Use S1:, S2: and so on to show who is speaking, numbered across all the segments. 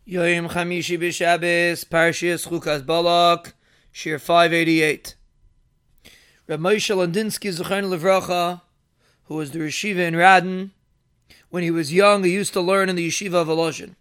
S1: Yoyim Chamishi B'Shabbos, Parshas Chukas Balak, Shir 588. Reb Moshe Landinsky Zochainu Livracha, who was the yeshiva in Radin, when he was young, he used to learn in the yeshiva of Volozhin.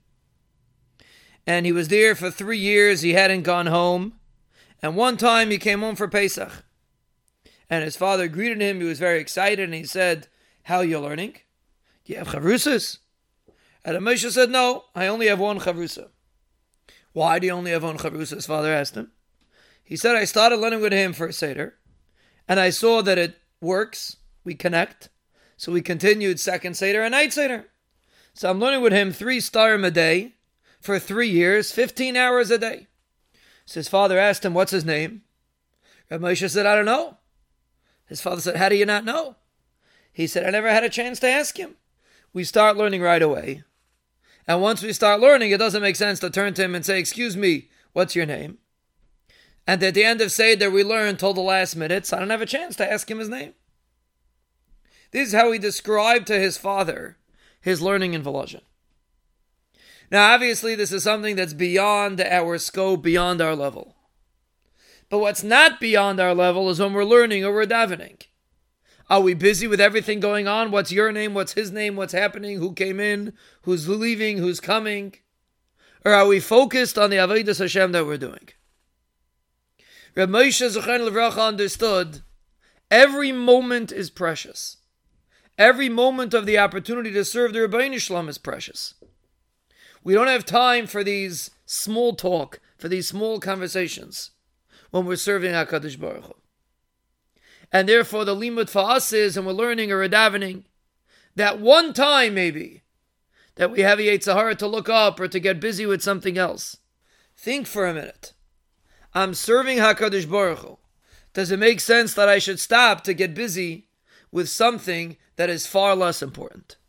S1: And he was there for 3 years, he hadn't gone home. And one time he came home for Pesach. And his father greeted him, he was very excited, and he said, "How are you learning? Do you have chavrusas?" And Moshe said, "No, I only have one chavrusa." "Why do you only have one chavrusa?" his father asked him. He said, "I started learning with him for a Seder, and I saw that it works, we connect, so we continued second Seder and night Seder. So I'm learning with him 3 starim a day for 3 years, 15 hours a day." So his father asked him, "What's his name?" Rabbi Moshe said, "I don't know." His father said, "How do you not know?" He said, "I never had a chance to ask him." We start learning right away. And once we start learning, it doesn't make sense to turn to him and say, "Excuse me, what's your name?" And at the end of Seder, we learn till the last minute, so I don't have a chance to ask him his name. This is how he described to his father his learning in Volozhin. Now, obviously, this is something that's beyond our scope, beyond our level. But what's not beyond our level is when we're learning or we're davening. Are we busy with everything going on? What's your name? What's his name? What's happening? Who came in? Who's leaving? Who's coming? Or are we focused on the Avodas Hashem that we're doing? Reb Moshe Zochainu Livracha understood every moment is precious. Every moment of the opportunity to serve the Rebbeinu Shalom is precious. We don't have time for these small talk, for these small conversations when we're serving HaKadosh Baruch Hu. And therefore the limud for us is, and we're learning or davening, that one time maybe, that we have a Yetzer Hara to look up or to get busy with something else. Think for a minute. I'm serving HaKadosh Baruch Hu. Does it make sense that I should stop to get busy with something that is far less important?